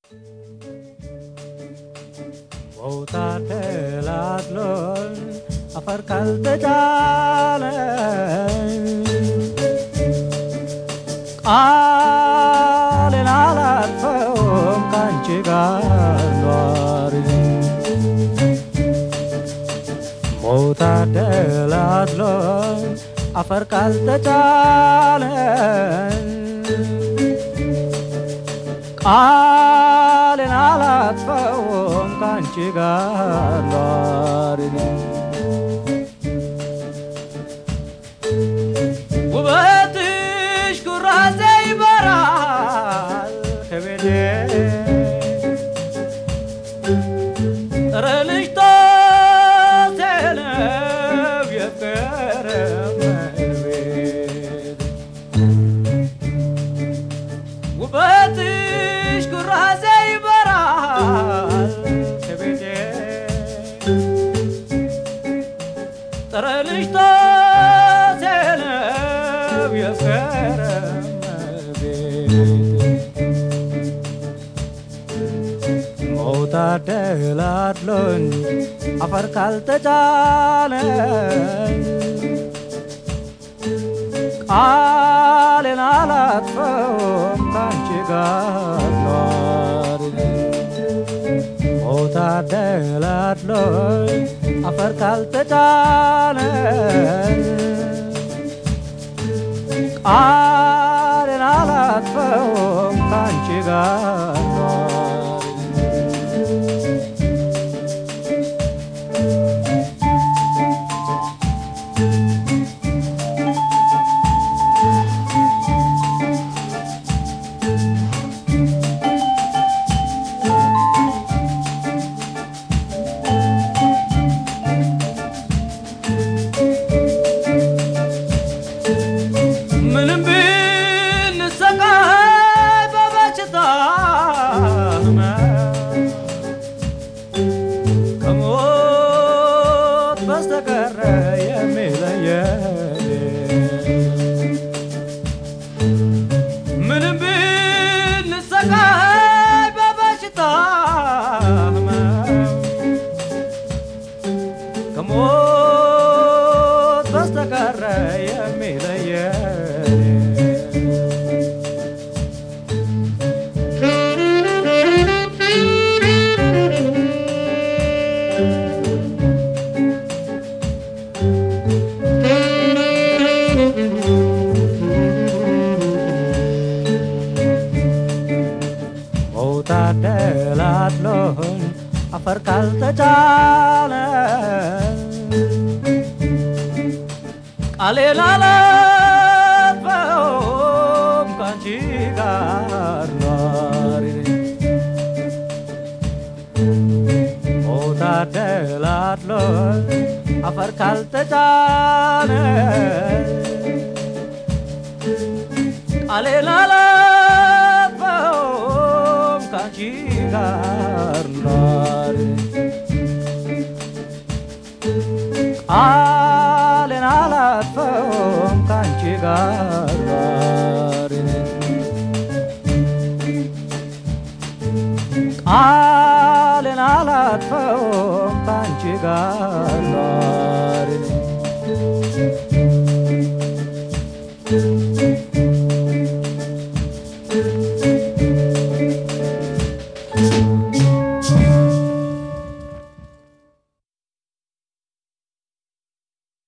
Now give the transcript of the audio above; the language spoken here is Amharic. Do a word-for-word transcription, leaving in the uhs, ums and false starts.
ወውታደላትሎን አፈር ካልተጫነ ቃሌን አላጥፈውም ካንቺ ጋር ኗሪ ወውታደላትሎን አፈር ካልተጫነ ቃሌን አላጥፈውም ካንቺ ጋር ኗሪ ውበትሽ ኩራዜ ይበራል ከቤቴ ጠረንሽ ጦሴ ነው የፍቅር እመቤት ውበትሽ ኩራዜ ይበራል ከቤቴ ጠረንሽ ጦሴ ነው የፍቅር እመቤት ወውታደላትሎን አፈር ካልተጫነ ቃሌን አላጥፈውም ካንቺ ጋር ኗሪ ወውታደላትሎን አፈር ካልተጫነ ቃሌን አላጥፈውም ካንቺ ጋር ኗሪ ምንም ብንሰቃይ በበሽታ ከሞት በስተቀር የሚለየን ምንም ብንሰቃይ በበሽታ ከሞት በስተቀር የሚለየን ወውታደላትሎን አፈር ካልተጫነ ቃሌን አላጥፈውም ካንቺ ጋር ኗሪ ወውታደላትሎን አፈር ካልተጫነ ቃሌን አላጥፈውም ካንቺ ጋር ኗሪ ቃሌን አላጥፈውም ካንቺ ጋር ኗሪ ቃሌን አላጥፈውም ካንቺ ጋር ኗሪ